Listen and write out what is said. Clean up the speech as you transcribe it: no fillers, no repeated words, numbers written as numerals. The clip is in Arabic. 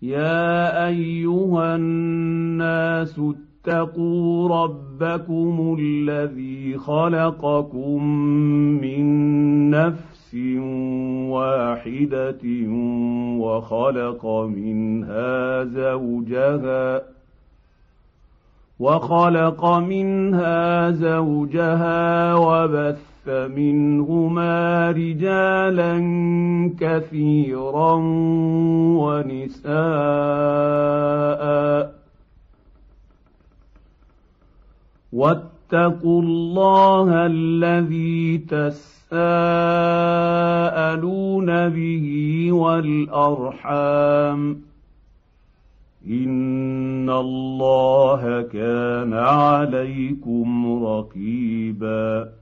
يا أيها الناس اتقوا ربكم الذي خلقكم من نفس واحدة وخلق منها زوجها وبث منهما رجالا كثيرا ونساء واتقوا الله الذي تساءلون به والأرحام إن الله كان عليكم رقيبا